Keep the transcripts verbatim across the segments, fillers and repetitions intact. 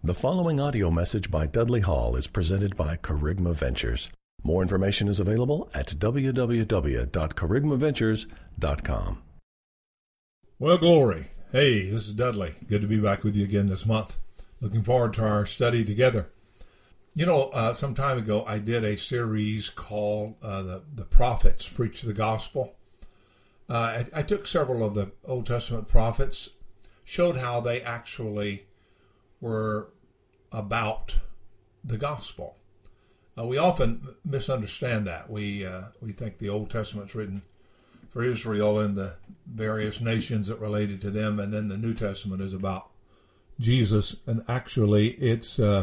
The following audio message by Dudley Hall is presented by Kerygma Ventures. More information is available at w w w dot kerygma ventures dot com. Well, glory. Hey, this is Dudley. Good to be back with you again this month. Looking forward to our study together. You know, uh, some time ago, I did a series called uh, the, the Prophets Preach the Gospel. Uh, I, I took several of the Old Testament prophets, showed how they actually were about the gospel. Uh, we often misunderstand that. We uh, we think the Old Testament's written for Israel and the various nations that related to them, and then the New Testament is about Jesus. And actually, it's uh,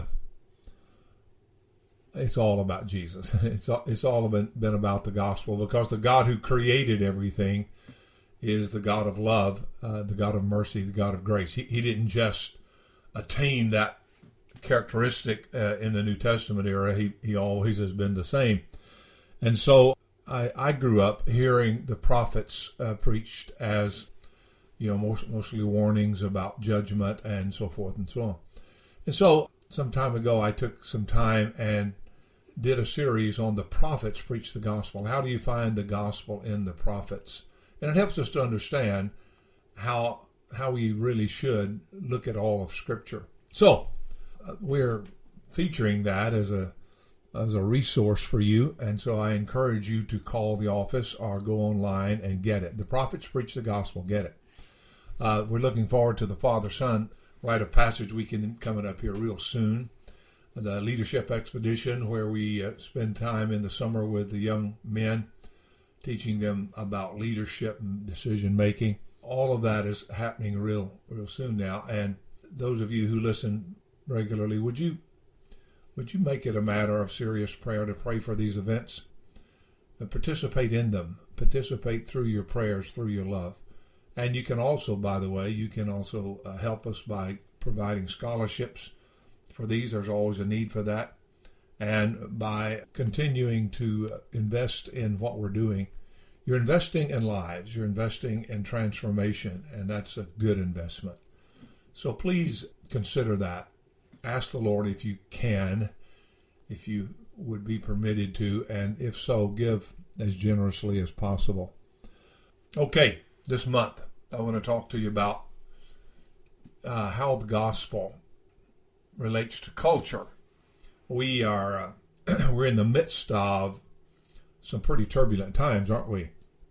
it's all about Jesus. It's all, it's all been, been about the gospel, because the God who created everything is the God of love, uh, the God of mercy, the God of grace. He, he didn't just attain that characteristic uh, in the New Testament era. He he always has been the same. And so I, I grew up hearing the prophets uh, preached as, you know, most, mostly warnings about judgment and so forth and so on. And so some time ago, I took some time and did a series on the prophets preach the gospel. How do you find the gospel in the prophets? And it helps us to understand how how we really should look at all of Scripture. So uh, we're featuring that as a as a resource for you, and so I encourage you to call the office or go online and get it. The Prophets Preach the Gospel. Get it. Uh, we're looking forward to the Father Son Rite of Passage weekend coming up here real soon. The Leadership Expedition, where we uh, spend time in the summer with the young men, teaching them about leadership and decision making. All of that is happening real, real soon now. And those of you who listen regularly, would you, would you make it a matter of serious prayer to pray for these events? And participate in them. Participate through your prayers, through your love. And you can also, by the way, you can also uh, help us by providing scholarships for these. There's always a need for that. And by continuing to invest in what we're doing, you're investing in lives, you're investing in transformation, and that's a good investment. So please consider that. Ask the Lord if you can, if you would be permitted to, and if so, give as generously as possible. Okay, this month I want to talk to you about uh, how the gospel relates to culture. We are uh, we're in the midst of some pretty turbulent times, aren't we?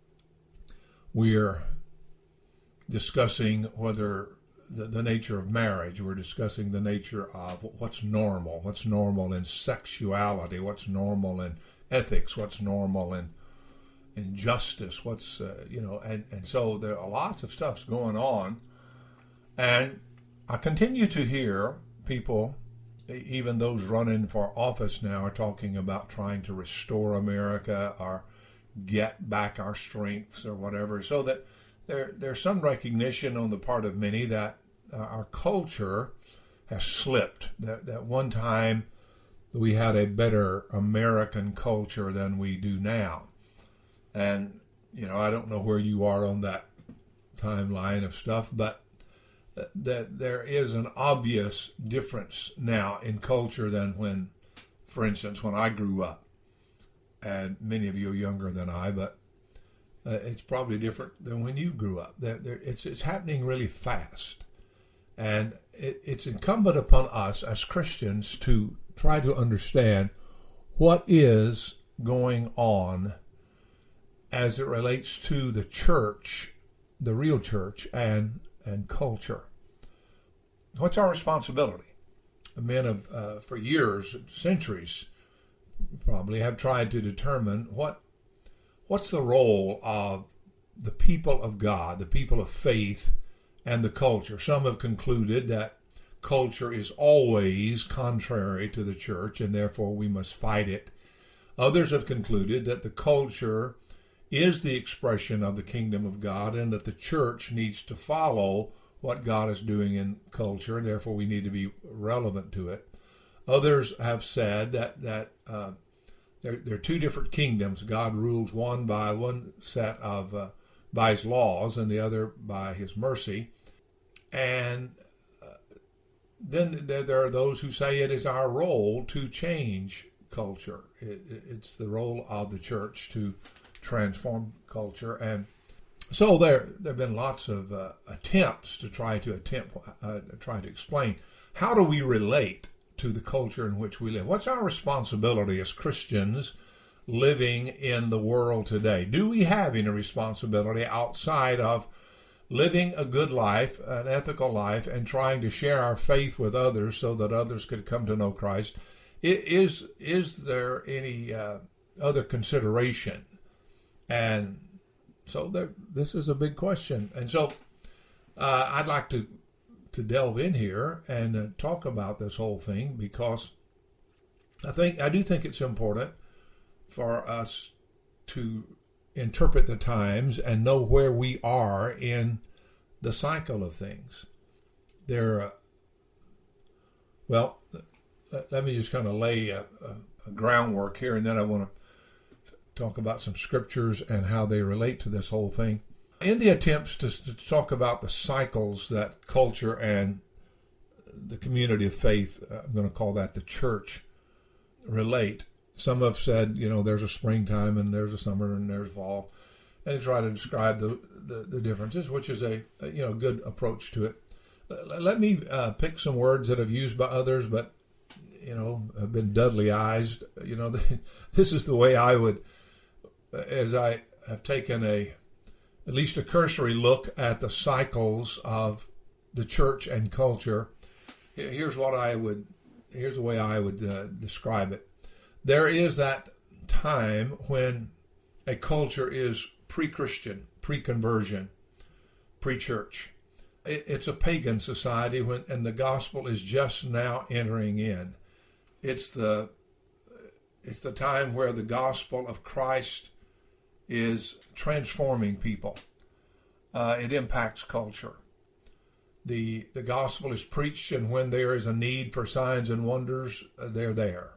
We're discussing whether the, the nature of marriage. We're discussing the nature of what's normal, what's normal in sexuality, what's normal in ethics, what's normal in in justice, what's uh, you know, and and so there are lots of stuff's going on, and I continue to hear people, even those running for office now, are talking about trying to restore America or get back our strengths or whatever, so that there there's some recognition on the part of many that uh, our culture has slipped. That, that one time we had a better American culture than we do now. And, you know, I don't know where you are on that timeline of stuff, but that there is an obvious difference now in culture than when, for instance, when I grew up. And many of you are younger than I, but uh, it's probably different than when you grew up. There, there, it's, it's happening really fast. And it, it's incumbent upon us as Christians to try to understand what is going on as it relates to the church, the real church, and, and culture. What's our responsibility? Men have, uh, for years, centuries, probably have tried to determine what what's the role of the people of God, the people of faith, and the culture. Some have concluded that culture is always contrary to the church, and therefore we must fight it. Others have concluded that the culture is the expression of the kingdom of God, and that the church needs to follow what God is doing in culture, and therefore we need to be relevant to it. Others have said that that uh, there, there are two different kingdoms. God rules one by one set of uh, by his laws, and the other by his mercy. And uh, then there, there are those who say it is our role to change culture. It, it's the role of the church to transform culture. And so there there have been lots of uh, attempts to try to attempt uh, try to explain, how do we relate to the culture in which we live? What's our responsibility as Christians living in the world today? Do we have any responsibility outside of living a good life, an ethical life, and trying to share our faith with others so that others could come to know Christ? Is, is there any uh, other consideration? And so there, this is a big question. And so uh, I'd like to, to delve in here and uh, talk about this whole thing, because I think I do think it's important for us to interpret the times and know where we are in the cycle of things. There, uh, well, let me just kind of lay a, a, a groundwork here, and then I want to talk about some scriptures and how they relate to this whole thing. In the attempts to, to talk about the cycles that culture and the community of faith, uh, I'm going to call that the church, relate, some have said, you know, there's a springtime and there's a summer and there's fall, and try to describe the, the, the differences, which is a, a you know good approach to it. Let me uh, pick some words that I've used by others, but you know have been Dudleyized. You know, this is the way I would, as I have taken a at least a cursory look at the cycles of the church and culture. Here's what I would. Here's the way I would uh, describe it. There is that time when a culture is pre-Christian, pre-conversion, pre-church. It's a pagan society, when, and the gospel is just now entering in. It's the it's the time where the gospel of Christ is transforming people. Uh, it impacts culture. The the gospel is preached, and when there is a need for signs and wonders, uh, they're there.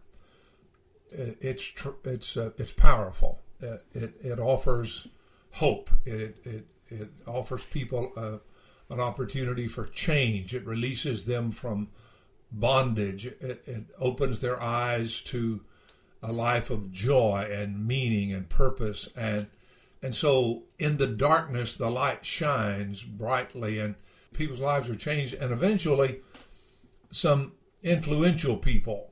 It's tr- it's uh, it's powerful. It, it it offers hope. It it it offers people uh, an opportunity for change. It releases them from bondage. It, it opens their eyes to a life of joy and meaning and purpose. And and so in the darkness, the light shines brightly, and people's lives are changed. And eventually, some influential people.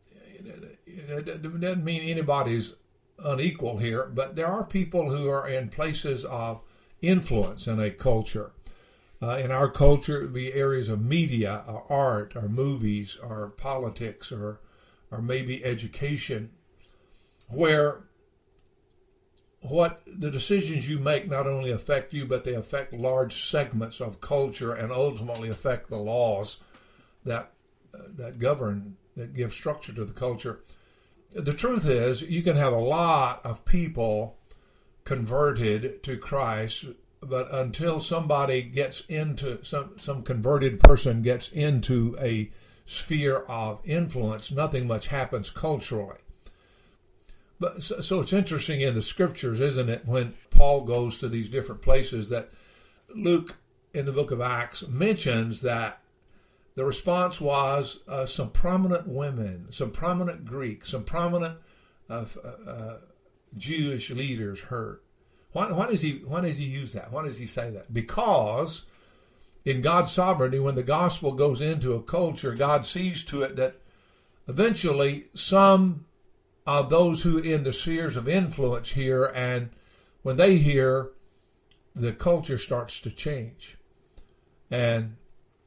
It doesn't mean anybody's unequal here, but there are people who are in places of influence in a culture. Uh, in our culture, it would be areas of media, or art, or movies, or politics, or or maybe education, where what the decisions you make not only affect you, but they affect large segments of culture and ultimately affect the laws that uh, that govern, that give structure to the culture. The truth is, you can have a lot of people converted to Christ, but until somebody gets into, some, some converted person gets into a sphere of influence, nothing much happens culturally. But so, so it's interesting in the scriptures, isn't it, when Paul goes to these different places, that Luke in the book of Acts mentions that the response was uh, some prominent women, some prominent Greeks, some prominent uh, uh, Jewish leaders heard. Why, why does he why does he use that? Why does he say that? Because in God's sovereignty, when the gospel goes into a culture, God sees to it that eventually some of those who in the spheres of influence hear, and when they hear, the culture starts to change. And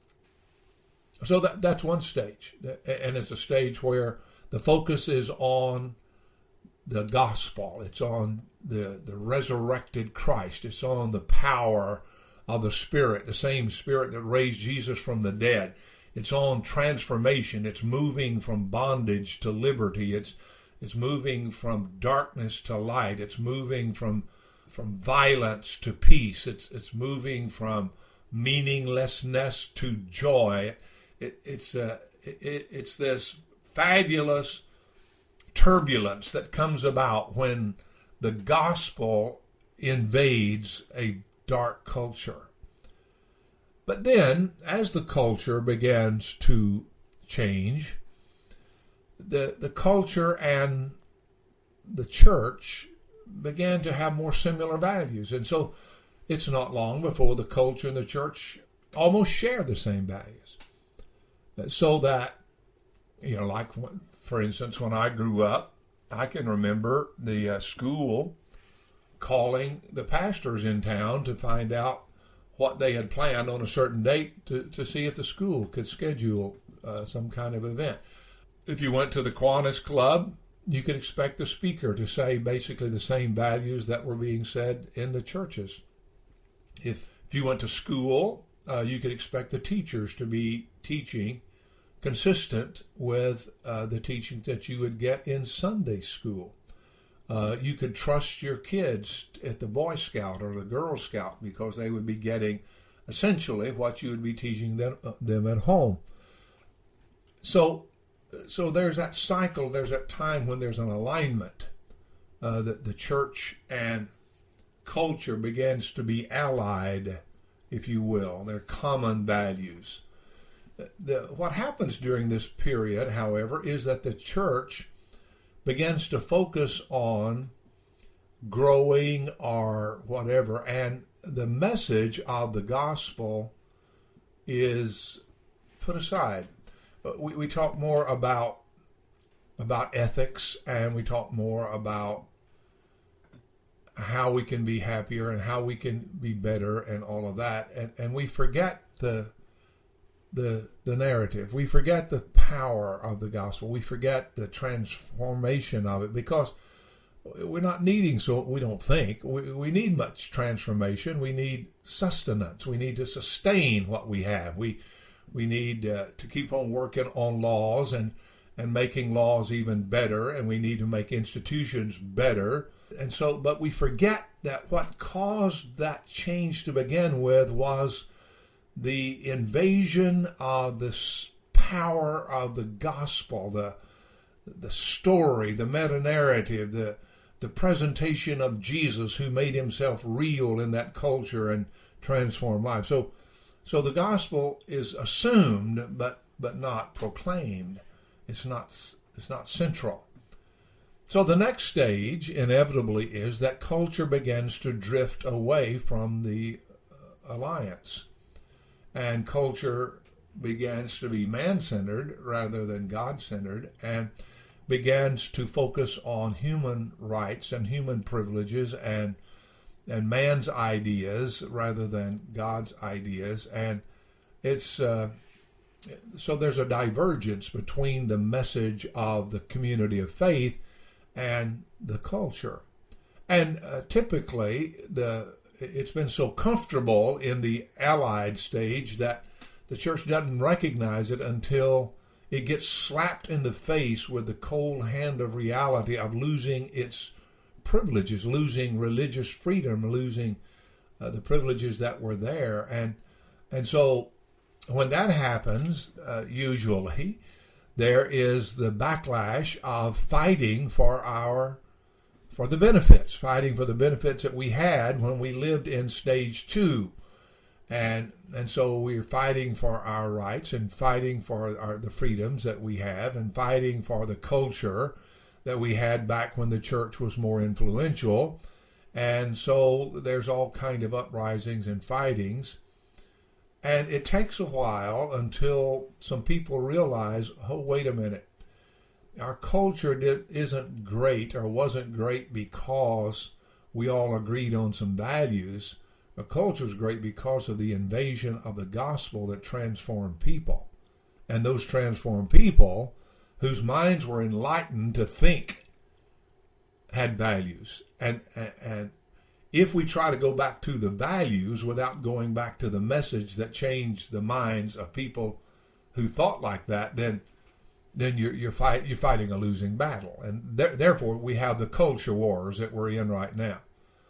so that that's one stage, and it's a stage where the focus is on the gospel. It's on the, the resurrected Christ. It's on the power of the Spirit, the same Spirit that raised Jesus from the dead. It's on transformation. It's moving from bondage to liberty. It's it's moving from darkness to light. It's moving from from violence to peace. It's it's moving from meaninglessness to joy. It, it's uh, it, it's this fabulous turbulence that comes about when the gospel invades a dark culture. But then, as the culture begins to change, the the culture and the church began to have more similar values. And so it's not long before the culture and the church almost share the same values. So that, you know, like, for instance, when I grew up, I can remember the uh, school calling the pastors in town to find out what they had planned on a certain date to, to see if the school could schedule uh, some kind of event. If you went to the Kiwanis Club, you could expect the speaker to say basically the same values that were being said in the churches. If, if you went to school, uh, you could expect the teachers to be teaching consistent with uh, the teaching that you would get in Sunday school. Uh, you could trust your kids at the Boy Scout or the Girl Scout because they would be getting essentially what you would be teaching them, uh, them at home. So so there's that cycle, there's that time when there's an alignment. Uh, that the church and culture begins to be allied, if you will. They're common values. The, what happens during this period, however, is that the church begins to focus on growing or whatever, and the message of the gospel is put aside. We, we talk more about about ethics, and we talk more about how we can be happier and how we can be better and all of that, and and we forget the the the narrative. We forget the power of the gospel. We forget the transformation of it because we're not needing, so we don't think, we, we need much transformation. We need sustenance. We need to sustain what we have. We we need uh, to keep on working on laws and, and making laws even better, and we need to make institutions better. And so, but we forget that what caused that change to begin with was the invasion of this power of the gospel, the the story, the meta-narrative, the the presentation of Jesus who made himself real in that culture and transformed lives. So so the gospel is assumed but but not proclaimed. It's not it's not central. So the next stage inevitably is that culture begins to drift away from the alliance. And culture begins to be man-centered rather than God-centered, and begins to focus on human rights and human privileges and and man's ideas rather than God's ideas. And it's uh, so there's a divergence between the message of the community of faith and the culture. And uh, typically the it's been so comfortable in the allied stage that the church doesn't recognize it until it gets slapped in the face with the cold hand of reality of losing its privileges, losing religious freedom, losing uh, the privileges that were there. And and so when that happens, uh, usually there is the backlash of fighting for our for the benefits, fighting for the benefits that we had when we lived in stage two. And and so we're fighting for our rights and fighting for our, the freedoms that we have and fighting for the culture that we had back when the church was more influential. And so there's all kind of uprisings and fightings. And it takes a while until some people realize, oh, wait a minute. Our culture did, isn't great or wasn't great because we all agreed on some values. The culture is great because of the invasion of the gospel that transformed people. And those transformed people, whose minds were enlightened to think, had values. And, and, and if we try to go back to the values without going back to the message that changed the minds of people who thought like that, then then you're you're, fight, you're fighting a losing battle. And there, therefore, we have the culture wars that we're in right now.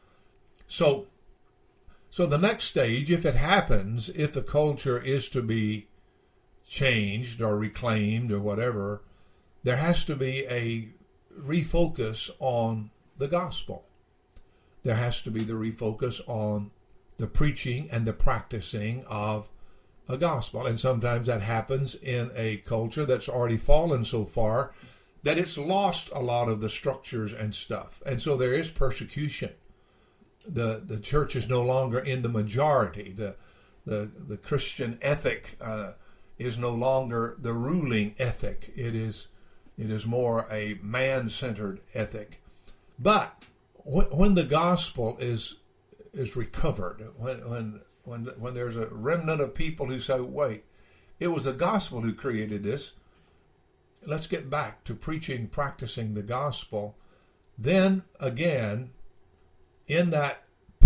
So, so the next stage, if it happens, if the culture is to be changed or reclaimed or whatever, there has to be a refocus on the gospel. There has to be the refocus on the preaching and the practicing of a gospel. And sometimes that happens in a culture that's already fallen so far that it's lost a lot of the structures and stuff. And so there is persecution. The the church is no longer in the majority. The the, the Christian ethic uh, is no longer the ruling ethic. It is it is more a man-centered ethic. But when, when the gospel is is recovered, when when when when there's a remnant of people who say, wait, it was the gospel who created this, let's get back to preaching, practicing the gospel, then again, in that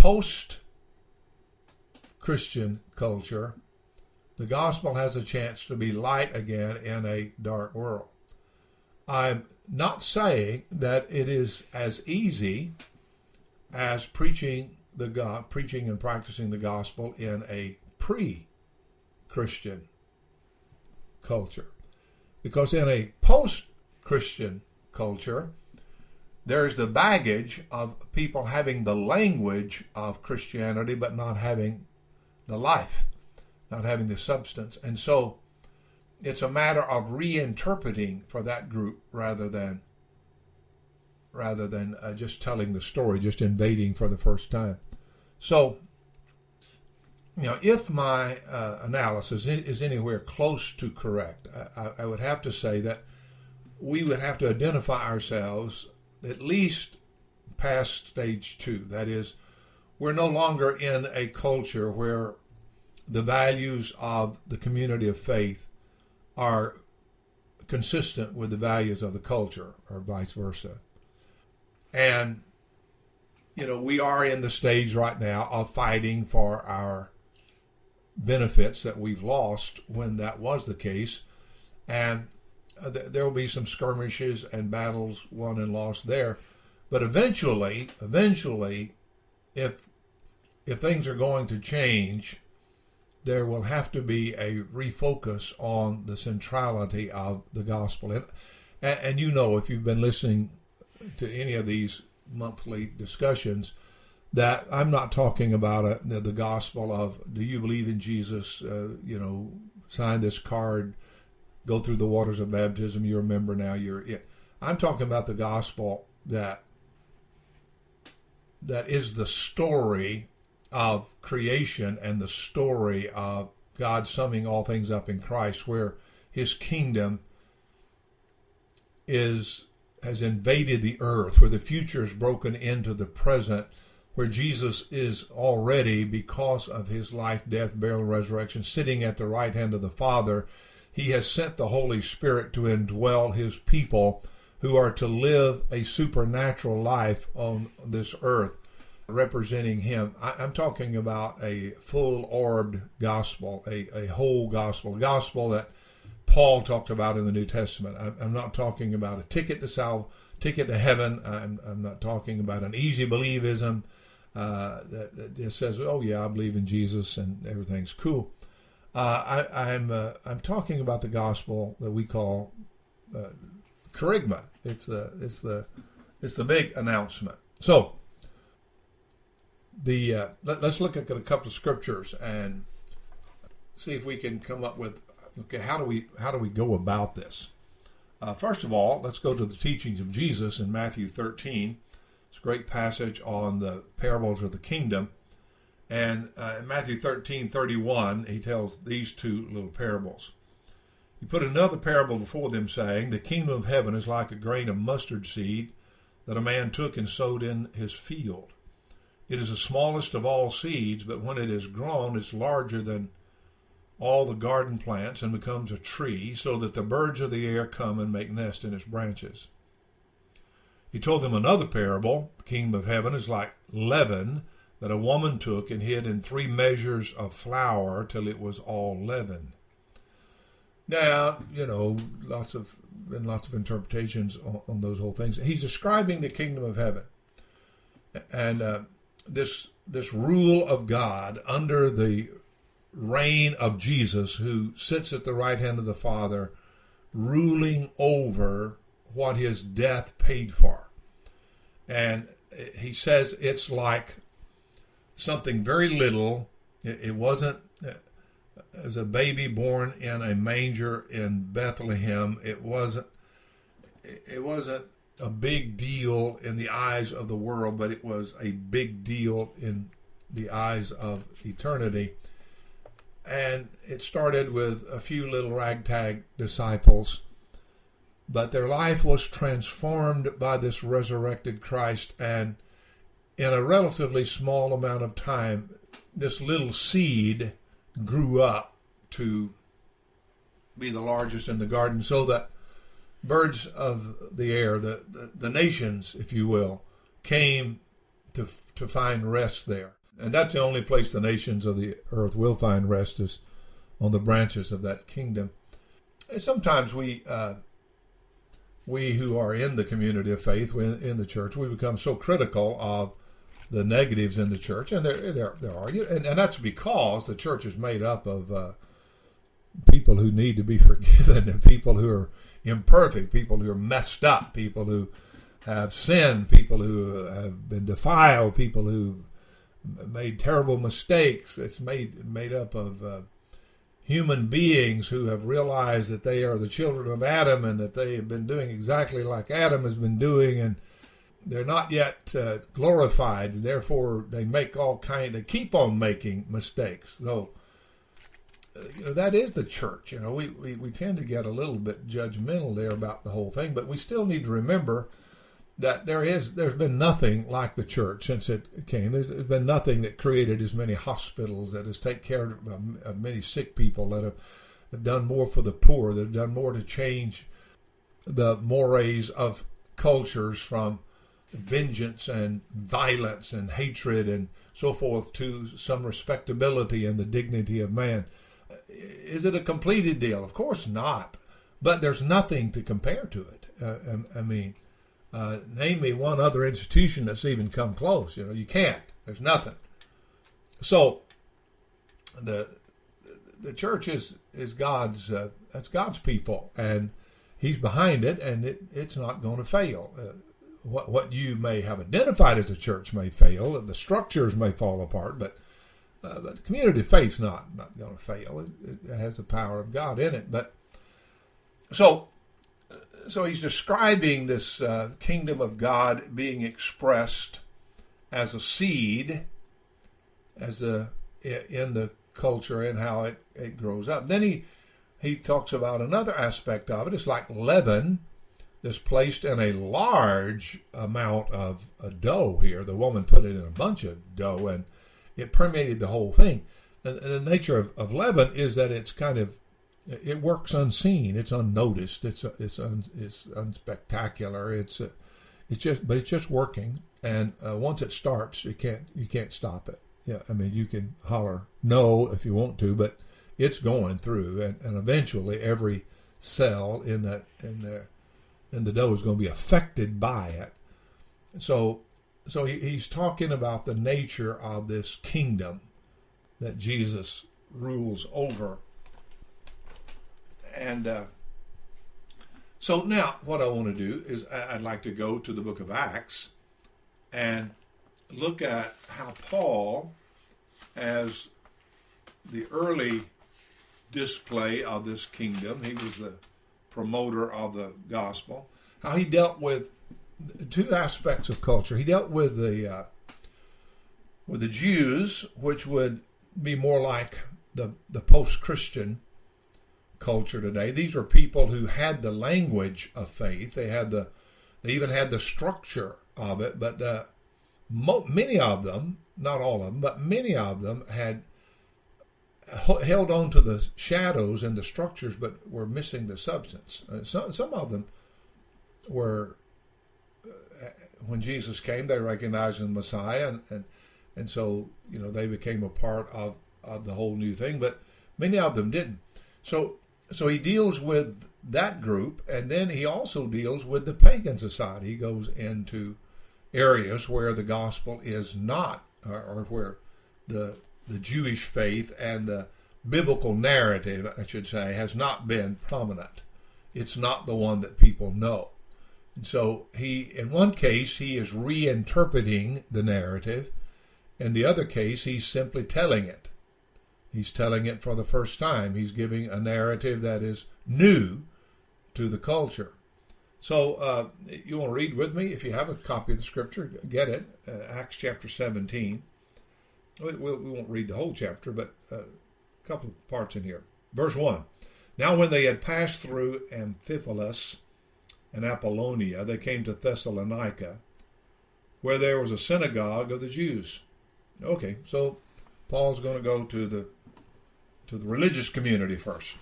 post-Christian culture, the gospel has a chance to be light again in a dark world. I'm not saying that it is as easy as preaching the God, preaching and practicing the gospel in a pre-Christian culture. Because in a post-Christian culture, there's the baggage of people having the language of Christianity, but not having the life, not having the substance. And so it's a matter of reinterpreting for that group rather than rather than uh, just telling the story, just invading for the first time. So, you know, if my uh, analysis is anywhere close to correct, I, I would have to say that we would have to identify ourselves at least past stage two. That is, we're no longer in a culture where the values of the community of faith are consistent with the values of the culture, or vice versa. And, you know, we are in the stage right now of fighting for our benefits that we've lost when that was the case. And uh, th- there will be some skirmishes and battles won and lost there. But eventually, eventually, if if things are going to change, there will have to be a refocus on the centrality of the gospel. And, and you know, if you've been listening to any of these monthly discussions, that I'm not talking about a, the, the gospel of, do you believe in Jesus, uh, you know, sign this card, go through the waters of baptism, you're a member now, you're it. I'm talking about the gospel that that is the story of creation and the story of God summing all things up in Christ, where his kingdom is has invaded the earth, where the future is broken into the present, where Jesus is already, because of his life, death, burial, and resurrection, sitting at the right hand of the Father. He has sent the Holy Spirit to indwell his people who are to live a supernatural life on this earth, representing him. I'm talking about a full-orbed gospel, a, a whole gospel, a gospel that Paul talked about in the New Testament. I'm, I'm not talking about a ticket to sal, ticket to heaven. I'm, I'm not talking about an easy believism uh, that, that just says, "Oh yeah, I believe in Jesus and everything's cool." Uh, I, I'm uh, I'm talking about the gospel that we call uh, kerygma. It's the it's the it's the big announcement. So the uh, let, let's look at a couple of scriptures and see if we can come up with, okay, how do we how do we go about this? Uh, first of all, let's go to the teachings of Jesus in Matthew thirteen. It's a great passage on the parables of the kingdom. And uh, in Matthew thirteen thirty-one, he tells these two little parables. He put another parable before them, saying, "The kingdom of heaven is like a grain of mustard seed that a man took and sowed in his field. It is the smallest of all seeds, but when it is grown, it's larger than all the garden plants and becomes a tree, so that the birds of the air come and make nest in its branches." He told them another parable. The kingdom of heaven is like leaven that a woman took and hid in three measures of flour till it was all leavened. Now, you know, lots of been lots of interpretations on, on those whole things. He's describing the kingdom of heaven, and uh, this this rule of God under the reign of Jesus, who sits at the right hand of the Father, ruling over what his death paid for. And he says it's like something very little. It, it wasn't as a baby born in a manger in Bethlehem. It wasn't it wasn't a big deal in the eyes of the world, but it was a big deal in the eyes of eternity. And it started with a few little ragtag disciples, but their life was transformed by this resurrected Christ, and in a relatively small amount of time, this little seed grew up to be the largest in the garden, so that birds of the air, the, the, the nations, if you will, came to to find rest there. And that's the only place the nations of the earth will find rest, is on the branches of that kingdom. And sometimes we, uh, we who are in the community of faith, in, in the church, we become so critical of the negatives in the church, and there there, there are, and, and that's because the church is made up of uh, people who need to be forgiven, and people who are imperfect, people who are messed up, people who have sinned, people who have been defiled, people who made terrible mistakes. It's made made up of uh, human beings who have realized that they are the children of Adam, and that they have been doing exactly like Adam has been doing, and they're not yet uh, glorified, and therefore they make all kind. They keep on making mistakes. Though uh, you know, that is the church. You know, we, we we tend to get a little bit judgmental there about the whole thing, but we still need to remember that there is there's been nothing like the church since it came. There's, there's been nothing that created as many hospitals, that has taken care of, of many sick people, that have, have done more for the poor, that have done more to change the mores of cultures from vengeance and violence and hatred and so forth to some respectability and the dignity of man. Is it a completed deal? Of course not. But there's nothing to compare to it. Uh, I, I mean, uh, name me one other institution that's even come close. You know, you can't. There's nothing. So the the church is is God's. Uh, that's God's people, and He's behind it, and it, it's not going to fail. Uh, What what you may have identified as a church may fail, the structures may fall apart, but uh, but the community of faith's not not going to fail. It, it has the power of God in it. But so so he's describing this uh, kingdom of God being expressed as a seed, as a in the culture, and how it, it grows up. Then he he talks about another aspect of it. It's like leaven that's placed in a large amount of uh, dough here. The woman put it in a bunch of dough, and it permeated the whole thing. And, and the nature of, of leaven is that it's kind of, it works unseen. It's unnoticed. It's it's un, it's unspectacular. It's uh, it's just, but it's just working. And uh, once it starts, you can't you can't stop it. Yeah, I mean, you can holler no if you want to, but it's going through, and, and eventually every cell in that in there. And the dough is going to be affected by it. So so he, he's talking about the nature of this kingdom that Jesus rules over. And uh, so now what I want to do is I'd like to go to the book of Acts and look at how Paul, as the early display of this kingdom, he was the promoter of the gospel, how he dealt with two aspects of culture. He dealt with the uh, with the Jews, which would be more like the the post-Christian culture today. These were people who had the language of faith. They had the they even had the structure of it, but uh, mo- many of them, not all of them, but many of them had held on to the shadows and the structures, but were missing the substance. Uh, some some of them were, uh, when Jesus came, they recognized the Messiah, and, and and so you know they became a part of, of the whole new thing. But many of them didn't. So so he deals with that group, and then he also deals with the pagan society. He goes into areas where the gospel is not, or, or where the the Jewish faith and the biblical narrative, I should say, has not been prominent. It's not the one that people know. And so he, in one case, he is reinterpreting the narrative. In the other case, he's simply telling it. He's telling it for the first time. He's giving a narrative that is new to the culture. So uh, you want to read with me? If you have a copy of the scripture, get it. Uh, Acts chapter seventeen. We, we, we won't read the whole chapter, but uh, a couple of parts in here. Verse one. Now when they had passed through Amphipolis and Apollonia, they came to Thessalonica, where there was a synagogue of the Jews. Okay, so Paul's going to go to the to the religious community first.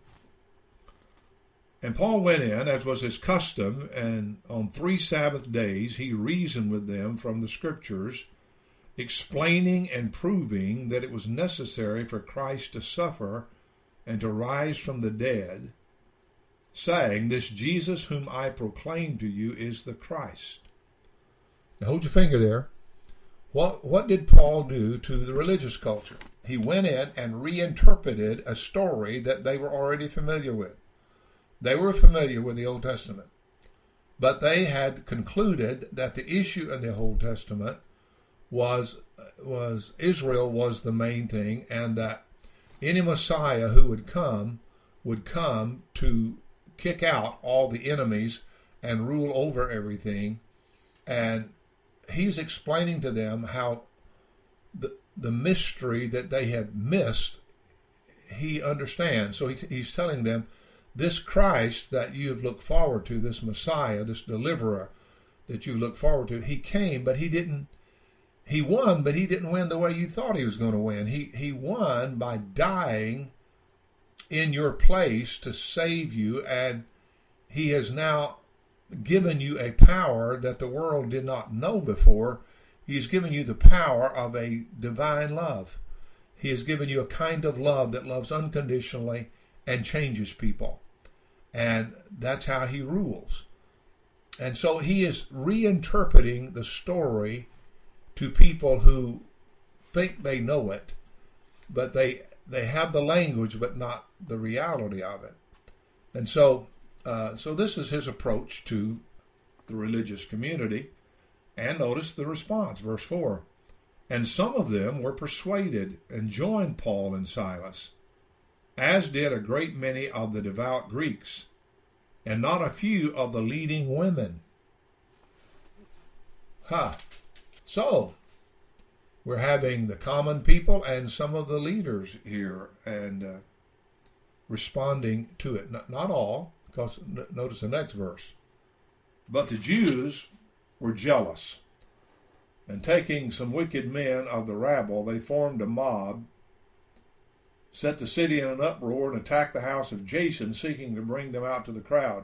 And Paul went in, as was his custom, and on three Sabbath days he reasoned with them from the Scriptures, explaining and proving that it was necessary for Christ to suffer and to rise from the dead, saying, "This Jesus whom I proclaim to you is the Christ." Now hold your finger there. What, what did Paul do to the religious culture? He went in and reinterpreted a story that they were already familiar with. They were familiar with the Old Testament, but they had concluded that the issue in the Old Testament was was Israel was the main thing, and that any Messiah who would come would come to kick out all the enemies and rule over everything. And he's explaining to them how the the mystery that they had missed, he understands. So he, he's telling them, this Christ that you have looked forward to, this Messiah, this deliverer that you look forward to, he came, but he didn't, he won, but he didn't win the way you thought he was going to win. He, he won by dying in your place to save you, and he has now given you a power that the world did not know before. He's given you the power of a divine love. He has given you a kind of love that loves unconditionally and changes people. And that's how he rules. And so he is reinterpreting the story to people who think they know it, but they they have the language but not the reality of it. And so uh, so this is his approach to the religious community. And notice the response, verse four. And some of them were persuaded and joined Paul and Silas, as did a great many of the devout Greeks, and not a few of the leading women. Ha! So, we're having the common people and some of the leaders here, and uh, responding to it. Not, not all, because notice the next verse. But the Jews were jealous, and taking some wicked men of the rabble, they formed a mob, set the city in an uproar, and attacked the house of Jason, seeking to bring them out to the crowd.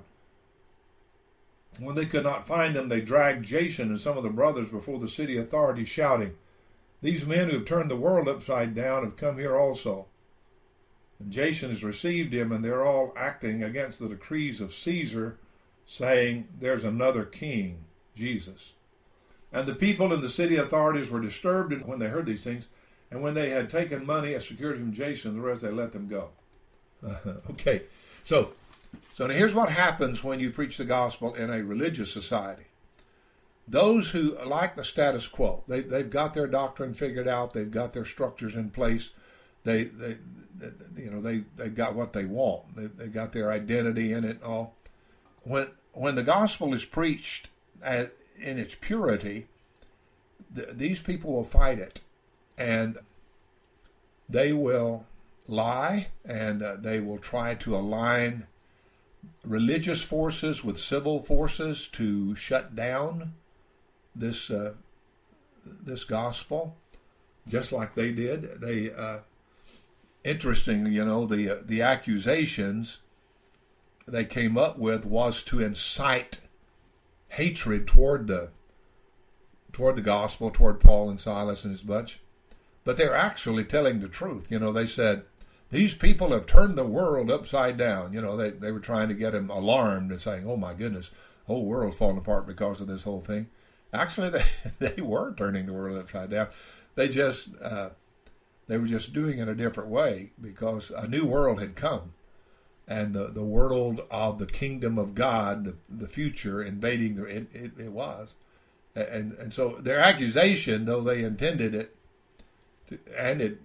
When they could not find them, they dragged Jason and some of the brothers before the city authorities, shouting, "These men who have turned the world upside down have come here also." And Jason has received him, and they're all acting against the decrees of Caesar, saying, "There's another king, Jesus." And the people and the city authorities were disturbed when they heard these things. And when they had taken money as security from Jason, the rest they let them go. Uh, okay, so so now here's what happens when you preach the gospel in a religious society. Those who like the status quo, they they've got their doctrine figured out, they've got their structures in place, they they, they you know they they got what they want, they they got their identity in it and all. When when the gospel is preached as, in its purity, th- these people will fight it. And they will lie, and uh, they will try to align religious forces with civil forces to shut down this uh, this gospel, just like they did. They uh, interesting, you know, the uh, the accusations they came up with was to incite hatred toward the toward the gospel, toward Paul and Silas and his bunch. But they're actually telling the truth. You know, they said, these people have turned the world upside down. You know, they, they were trying to get him alarmed and saying, oh my goodness, the whole world's falling apart because of this whole thing. Actually, they, they were turning the world upside down. They just, uh, they were just doing it a different way because a new world had come. And the, the world of the kingdom of God, the, the future, invading, the, it, it, it was. And, and so their accusation, though they intended it, and it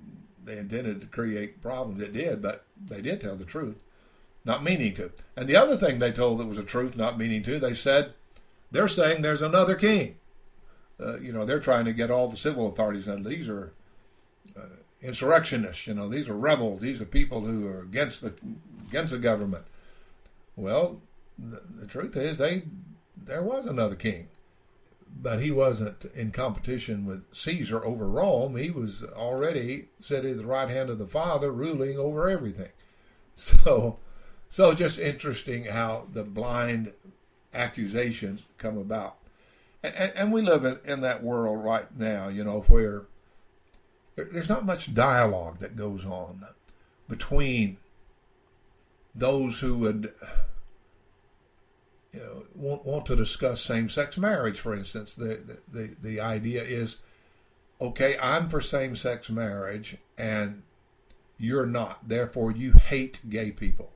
they intended to create problems. It did, but they did tell the truth, not meaning to. And the other thing they told that was a truth, not meaning to, they said, they're saying there's another king. Uh, you know, they're trying to get all the civil authorities, and these are uh, insurrectionists. You know, these are rebels. These are people who are against the against the government. Well, the, the truth is, they there was another king, but he wasn't in competition with Caesar over Rome. He was already sitting at the right hand of the Father, ruling over everything. So, so just interesting how the blind accusations come about. And, and we live in, in that world right now, you know, where there, there's not much dialogue that goes on between those who would, you know, want, want to discuss same-sex marriage, for instance. The, the, the, the idea is, okay, I'm for same-sex marriage, and you're not. Therefore, you hate gay people.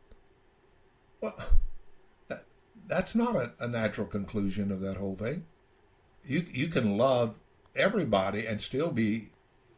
Well, that, that's not a, a natural conclusion of that whole thing. You you can love everybody and still be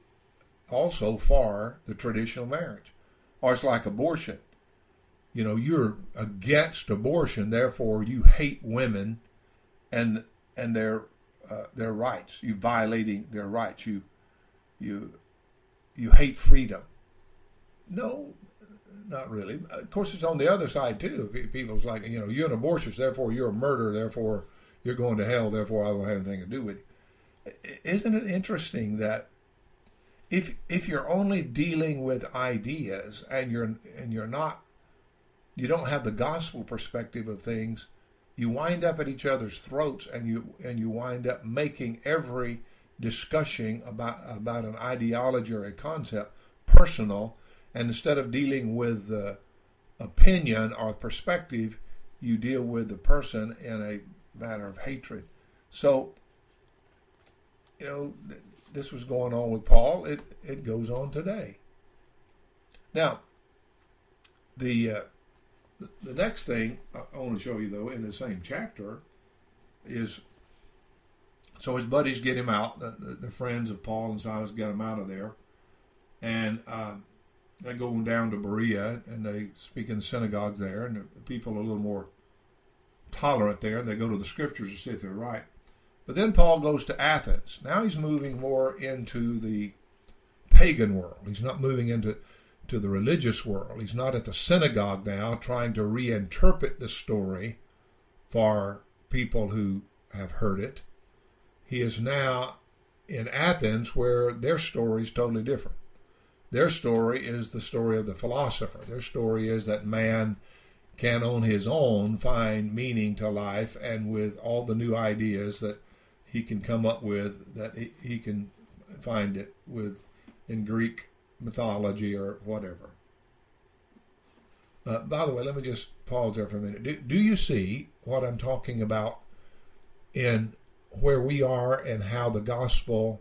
also for the traditional marriage. Or it's like abortion. You know, you're against abortion, therefore you hate women and and their uh, their rights. You violating their rights. You you you hate freedom. No, not really. Of course, it's on the other side too. People's like, you know, you're an abortionist, therefore you're a murderer, therefore you're going to hell, therefore I don't have anything to do with you. Isn't it interesting that if if you're only dealing with ideas and you're and you're not, you don't have the gospel perspective of things, you wind up at each other's throats, and you and you wind up making every discussion about about an ideology or a concept personal. And instead of dealing with the opinion or perspective, you deal with the person in a matter of hatred. So, you know, th- this was going on with Paul. It it goes on today. Now, the uh, the, the next thing I want to show you, though, in the same chapter is, so his buddies get him out. The, the, the friends of Paul and Silas get him out of there. And um, they go down to Berea, and they speak in the synagogues there, and the people are a little more tolerant there. They go to the scriptures to see if they're right. But then Paul goes to Athens. Now he's moving more into the pagan world. He's not moving into to the religious world. He's not at the synagogue now trying to reinterpret the story for people who have heard it. He is now in Athens, where their story is totally different. Their story is the story of the philosopher. Their story is that man can on his own find meaning to life, and with all the new ideas that he can come up with, that he, he can find it with in Greek mythology or whatever. Uh, by the way, let me just pause there for a minute. Do, do you see what I'm talking about in where we are and how the gospel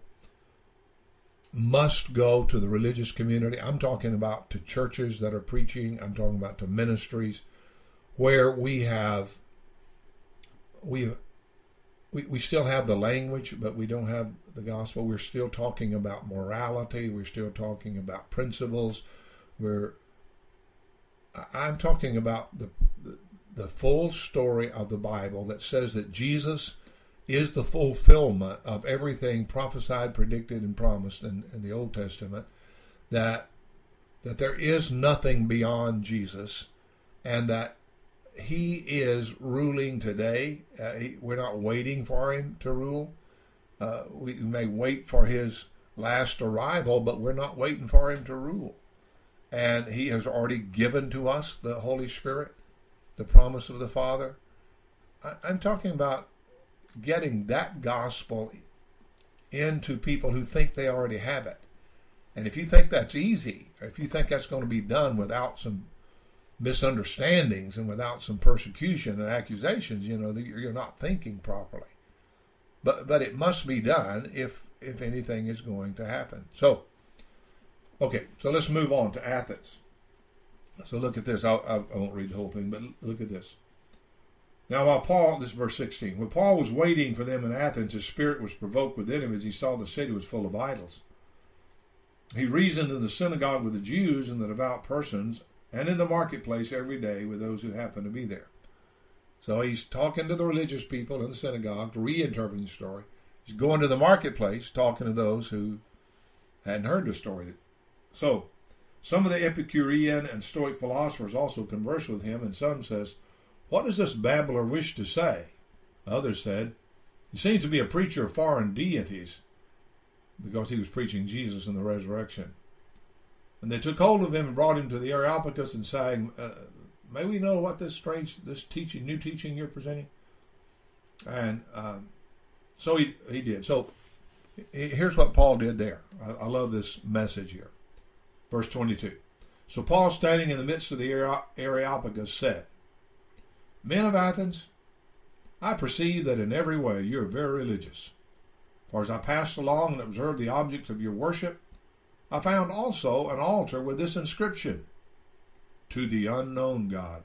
must go to the religious community? I'm talking about to churches that are preaching. I'm talking about to ministries where we have we we we still have the language, but we don't have the gospel. We're still talking about morality. We're still talking about principles. We're I'm talking about the the, the full story of the Bible that says that Jesus is the fulfillment of everything prophesied, predicted, and promised in, in the Old Testament, that that there is nothing beyond Jesus, and that he is ruling today. Uh, he, we're not waiting for him to rule. Uh, we may wait for his last arrival, but we're not waiting for him to rule. And he has already given to us the Holy Spirit, the promise of the Father. I, I'm talking about getting that gospel into people who think they already have it. And if you think that's easy, or if you think that's going to be done without some misunderstandings and without some persecution and accusations, you know, you're not thinking properly. But but it must be done if if anything is going to happen. So, okay, so let's move on to Athens. So look at this. I'll, I won't read the whole thing, but look at this. Now, while Paul, this is verse sixteen, when Paul was waiting for them in Athens, his spirit was provoked within him as he saw the city was full of idols. He reasoned in the synagogue with the Jews and the devout persons, and in the marketplace every day with those who happened to be there. So he's talking to the religious people in the synagogue, reinterpreting the story. He's going to the marketplace, talking to those who hadn't heard the story. So, some of the Epicurean and Stoic philosophers also conversed with him, and some says, "What does this babbler wish to say?" Others said, "He seems to be a preacher of foreign deities," because he was preaching Jesus and the resurrection. And they took hold of him and brought him to the Areopagus and saying, uh, "May we know what this strange, this teaching, new teaching you're presenting?" And um, so he he did. So here's what Paul did there. I, I love this message here. Verse twenty-two. So Paul, standing in the midst of the Areopagus, said, "Men of Athens, I perceive that in every way you are very religious. For as I passed along and observed the objects of your worship, I found also an altar with this inscription, 'To the unknown God.'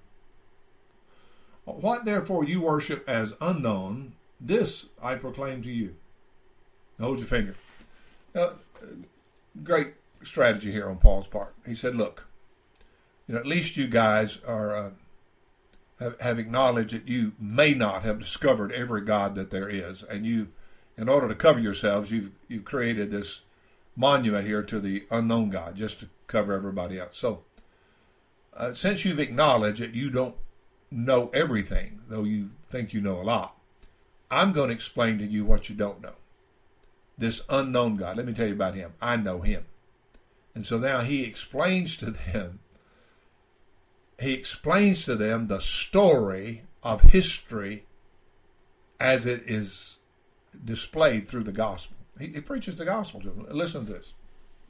What therefore you worship as unknown, this I proclaim to you." Hold your finger. Uh, great strategy here on Paul's part. He said, look, you know, at least you guys are uh, have, have acknowledged that you may not have discovered every God that there is, and you, in order to cover yourselves, you've you've created this monument here to the unknown God, just to cover everybody else. So, uh, since you've acknowledged that you don't know everything, though you think you know a lot, I'm going to explain to you what you don't know. This unknown God, let me tell you about him. I know him. And so now he explains to them, he explains to them the story of history as it is displayed through the gospel. He, he preaches the gospel to them. Listen to this.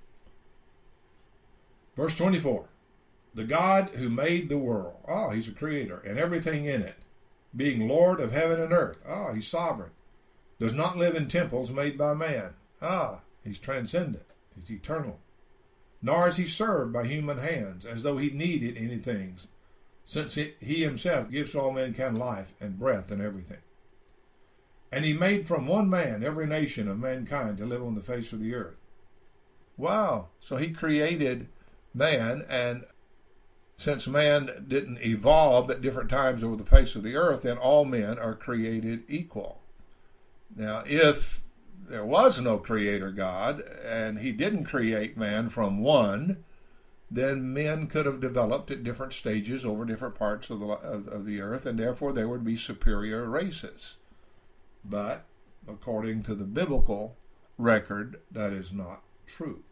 Verse twenty-four. The God who made the world. Oh, he's a creator, and everything in it, being Lord of heaven and earth. Oh, he's sovereign. Does not live in temples made by man. Ah, he's transcendent. He's eternal. Nor is he served by human hands, as though he needed anything, since he himself gives to all mankind life and breath and everything. And he made from one man every nation of mankind to live on the face of the earth. Wow. So he created man, and since man didn't evolve at different times over the face of the earth, then all men are created equal. Now, if there was no creator God, and he didn't create man from one, then men could have developed at different stages over different parts of the, of, of the earth, and therefore there would be superior races. But, according to the biblical record, that is not true.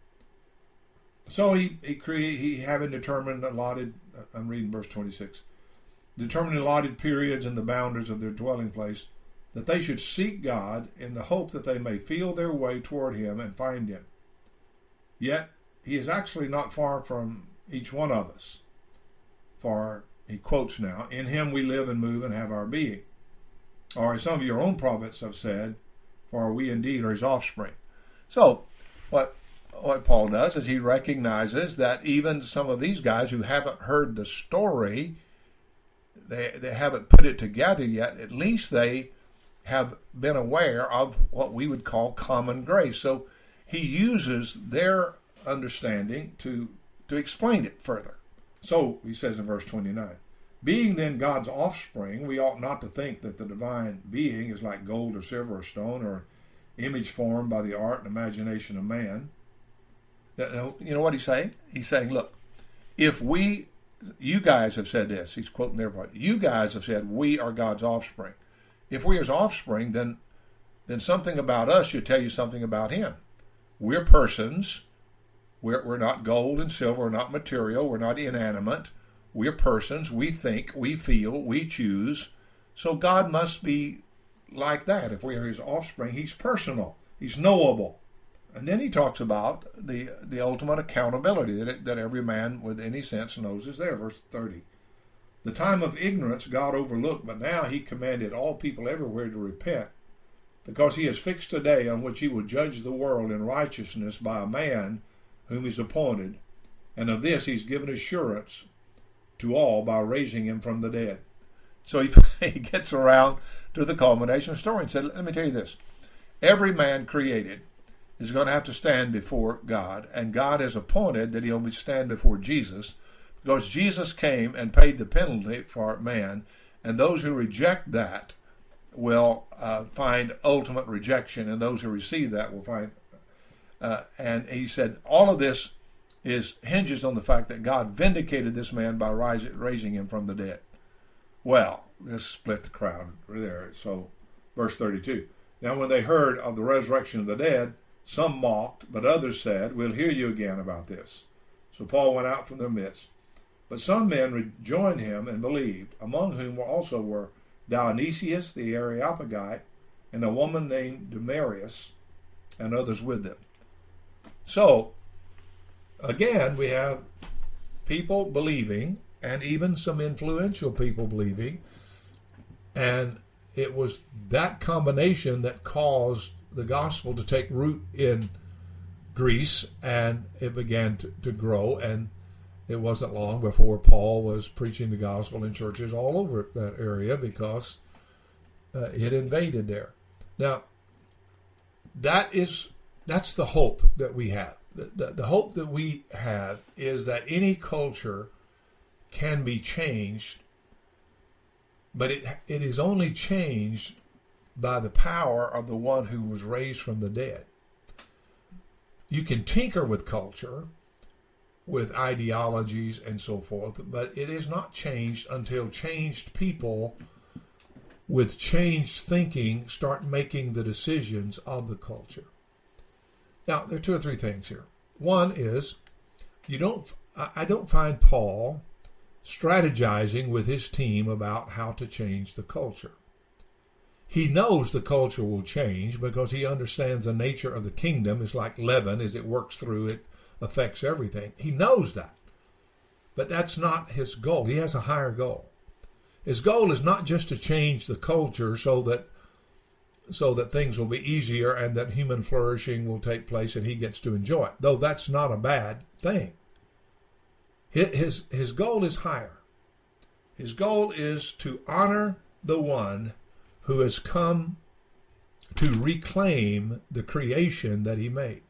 So he he create he having determined allotted, I'm reading verse twenty-six, determined allotted periods and the boundaries of their dwelling place, that they should seek God in the hope that they may feel their way toward him and find him. Yet he is actually not far from each one of us. For, he quotes now, in him we live and move and have our being. Or as some of your own prophets have said, for we indeed are his offspring. So, what what Paul does is he recognizes that even some of these guys who haven't heard the story, they they haven't put it together yet, at least they have been aware of what we would call common grace. So he uses their understanding to, to explain it further. So he says in verse twenty-nine, being then God's offspring, we ought not to think that the divine being is like gold or silver or stone or image formed by the art and imagination of man. You know what he's saying? He's saying, look, if we, you guys have said this, he's quoting their part, you guys have said we are God's offspring. If we are his offspring, then then something about us should tell you something about him. We're persons. We're, we're not gold and silver. We're not material. We're not inanimate. We're persons. We think. We feel. We choose. So God must be like that. If we are his offspring, he's personal. He's knowable. And then he talks about the the ultimate accountability that it, that every man with any sense knows is there. Verse thirty. The time of ignorance God overlooked, but now he commanded all people everywhere to repent, because he has fixed a day on which he will judge the world in righteousness by a man whom he's appointed, and of this he's given assurance to all by raising him from the dead. So he, he gets around to the culmination of the story and said, let me tell you this. Every man created is going to have to stand before God, and God has appointed that he'll stand before Jesus, because Jesus came and paid the penalty for man, and those who reject that will uh, find ultimate rejection, and those who receive that will find. Uh, and he said all of this is hinges on the fact that God vindicated this man by rise, raising him from the dead. Well, this split the crowd there. So, verse thirty-two. Now, when they heard of the resurrection of the dead, some mocked, but others said, "We'll hear you again about this." So Paul went out from their midst. But some men rejoined him and believed, among whom were also were Dionysius the Areopagite, and a woman named Damaris, and others with them. So, again, we have people believing, and even some influential people believing, and it was that combination that caused the gospel to take root in Greece, and it began to, to grow, and it wasn't long before Paul was preaching the gospel in churches all over that area, because uh, it invaded there. Now, that is that's the hope that we have. The, the, the hope that we have is that any culture can be changed, but it it is only changed by the power of the one who was raised from the dead. You can tinker with culture, with ideologies and so forth, but it is not changed until changed people with changed thinking start making the decisions of the culture. Now, there are two or three things here. One is, you don't. I don't find Paul strategizing with his team about how to change the culture. He knows the culture will change because he understands the nature of the kingdom is like leaven. As it works through, it affects everything. He knows that. But that's not his goal. He has a higher goal. His goal is not just to change the culture so that so that things will be easier and that human flourishing will take place and he gets to enjoy it, though that's not a bad thing. His, his goal is higher. His goal is to honor the one who has come to reclaim the creation that he made.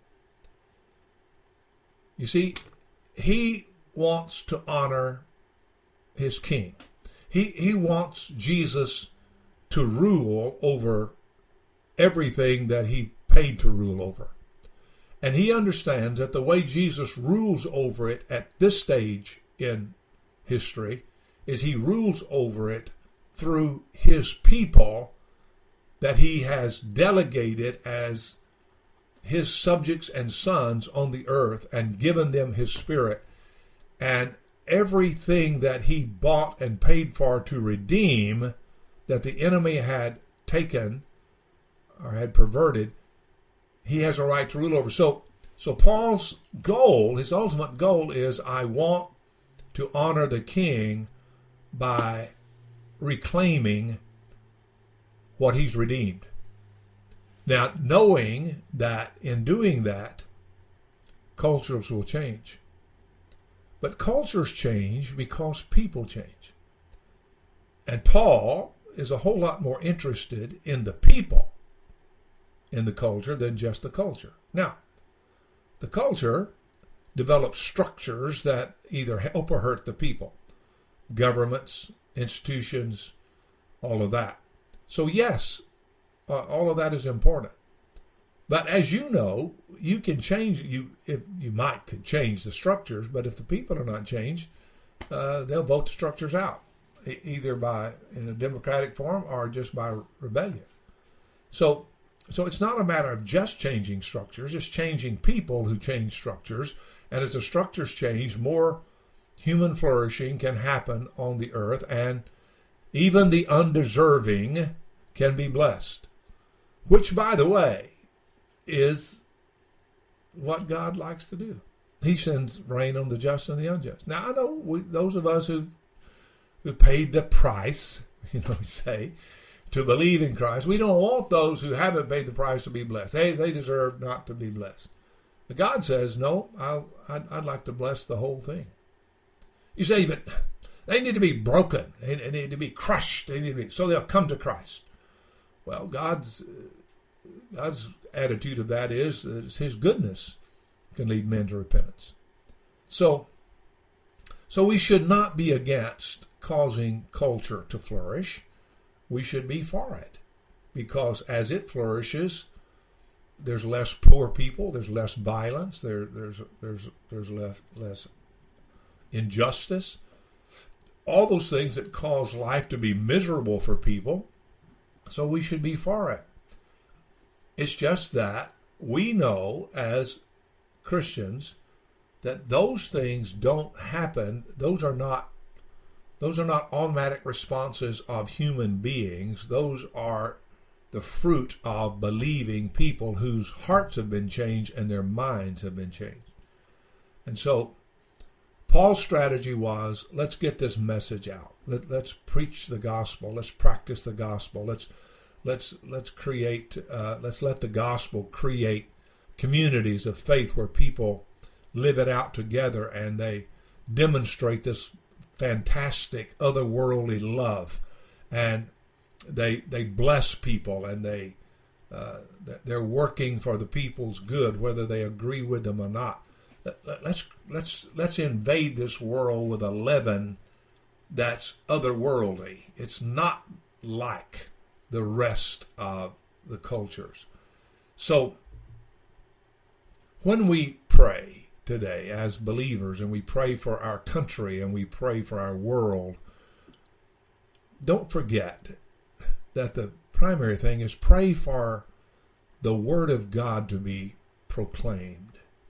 You see, he wants to honor his king. He, he wants Jesus to rule over everything that he paid to rule over. And he understands that the way Jesus rules over it at this stage in history is he rules over it through his people that he has delegated as his subjects and sons on the earth and given them his spirit. And everything that he bought and paid for to redeem that the enemy had taken or had perverted, he has a right to rule over. So, so Paul's goal, his ultimate goal is, I want to honor the king by reclaiming what he's redeemed. Now, knowing that in doing that, cultures will change. But cultures change because people change. And Paul is a whole lot more interested in the people in the culture than just the culture. Now, the culture develops structures that either help or hurt the people. Governments, institutions, all of that. So yes, uh, all of that is important. But as you know, you can change, you if you might could change the structures, but if the people are not changed, uh, they'll vote the structures out, e- either by in a democratic form or just by rebellion. So So it's not a matter of just changing structures, it's changing people who change structures. And as the structures change, more human flourishing can happen on the earth, and even the undeserving can be blessed. Which, by the way, is what God likes to do. He sends rain on the just and the unjust. Now, I know we, those of us who've, who've paid the price, you know, we say, to believe in Christ, we don't want those who haven't paid the price to be blessed. They they deserve not to be blessed. But God says, no, I'll, I'd, I'd like to bless the whole thing. You say, but they need to be broken. They, they need to be crushed. They need to be, so they'll come to Christ. Well, God's God's attitude of that is, is his goodness can lead men to repentance. So, so we should not be against causing culture to flourish. We should be for it, because as it flourishes, there's less poor people, there's less violence, there, there's there's there's less less injustice, all those things that cause life to be miserable for people. So we should be for it. It's just that we know as Christians that those things don't happen. Those are not those are not automatic responses of human beings. Those are the fruit of believing people whose hearts have been changed and their minds have been changed. And so Paul's strategy was, let's get this message out. Let, let's preach the gospel. Let's practice the gospel. Let's let's let's create. Uh, let's let the gospel create communities of faith where people live it out together and they demonstrate this fantastic otherworldly love, and they they bless people, and they uh, they're working for the people's good, whether they agree with them or not. Let's let's let's invade this world with a leaven that's otherworldly. It's not like the rest of the cultures. So when we pray today as believers, and we pray for our country and we pray for our world, don't forget that the primary thing is pray for the Word of God to be proclaimed.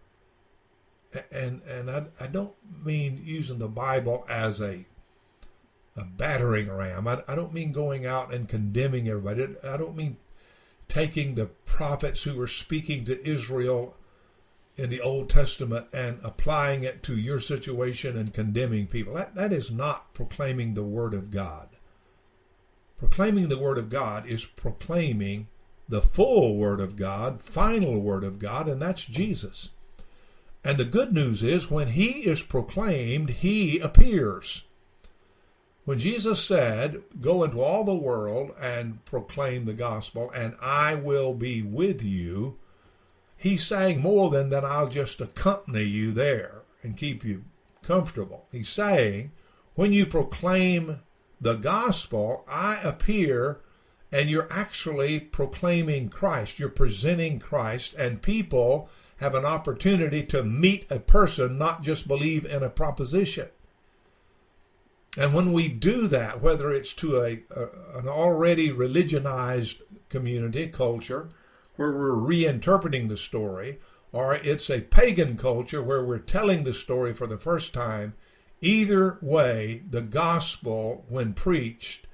And and I, I don't mean using the Bible as a a battering ram. I, I don't mean going out and condemning everybody. I don't mean taking the prophets who were speaking to Israel in the Old Testament and applying it to your situation and condemning people. That, that is not proclaiming the Word of God. Proclaiming the Word of God is proclaiming the full Word of God, final Word of God, and that's Jesus. And the good news is when he is proclaimed, he appears. When Jesus said, go into all the world and proclaim the gospel, and I will be with you, he's saying more than that I'll just accompany you there and keep you comfortable. He's saying, when you proclaim the gospel, I appear, and you're actually proclaiming Christ. You're presenting Christ, and people have an opportunity to meet a person, not just believe in a proposition. And when we do that, whether it's to a, a an already religionized community, culture, where we're reinterpreting the story, or it's a pagan culture where we're telling the story for the first time, either way, the gospel, when preached,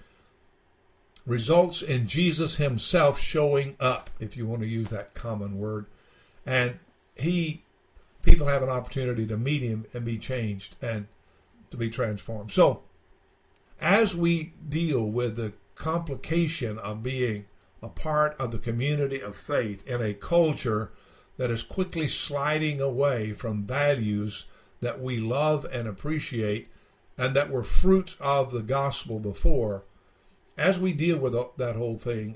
results in Jesus himself showing up, if you want to use that common word. And he, people have an opportunity to meet him and be changed and to be transformed. So, as we deal with the complication of being a part of the community of faith in a culture that is quickly sliding away from values that we love and appreciate and that were fruit of the gospel before, as we deal with that whole thing,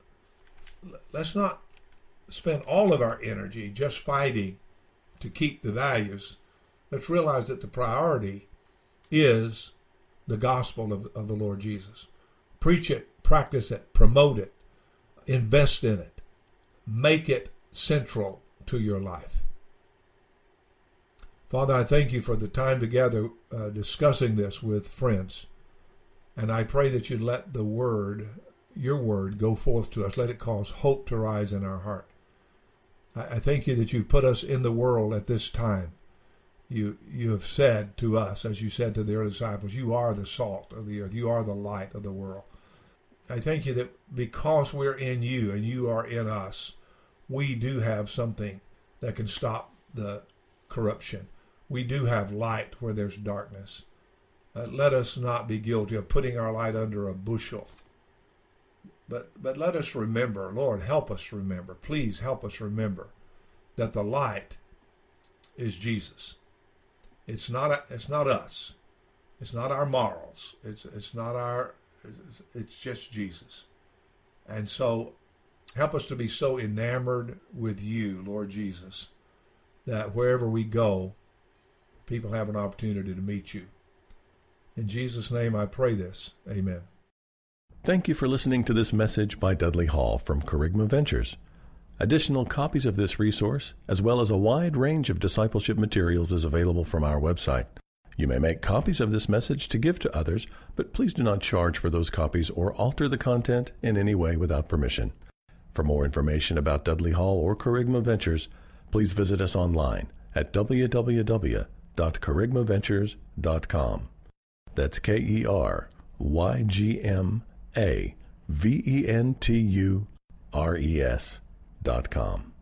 let's not spend all of our energy just fighting to keep the values. Let's realize that the priority is the gospel of, of the Lord Jesus. Preach it, practice it, promote it, invest in it, make it central to your life. Father, I thank you for the time together uh, discussing this with friends. And I pray that you let the word, your word, go forth to us. Let it cause hope to rise in our heart. I, I thank you that you've put us in the world at this time. You you have said to us, as you said to the early disciples, you are the salt of the earth. You are the light of the world. I thank you that because we're in you and you are in us, we do have something that can stop the corruption. We do have light where there's darkness. Uh, let us not be guilty of putting our light under a bushel. But but let us remember, Lord, help us remember. Please help us remember that the light is Jesus. It's not a, it's not us. It's not our morals. It's it's not our. It's, it's just Jesus. And so Help us to be so enamored with you, Lord Jesus, that wherever we go, people have an opportunity to meet you. In Jesus' name I pray this. Amen. Thank you for listening to this message by Dudley Hall from Kerygma Ventures. Additional copies of this resource, as well as a wide range of discipleship materials, is available from our website. You may make copies of this message to give to others, but please do not charge for those copies or alter the content in any way without permission. For more information about Dudley Hall or Kerygma Ventures, please visit us online at w w w dot kerygma ventures dot com. That's K E R Y G M A V E N T U R E S dot com.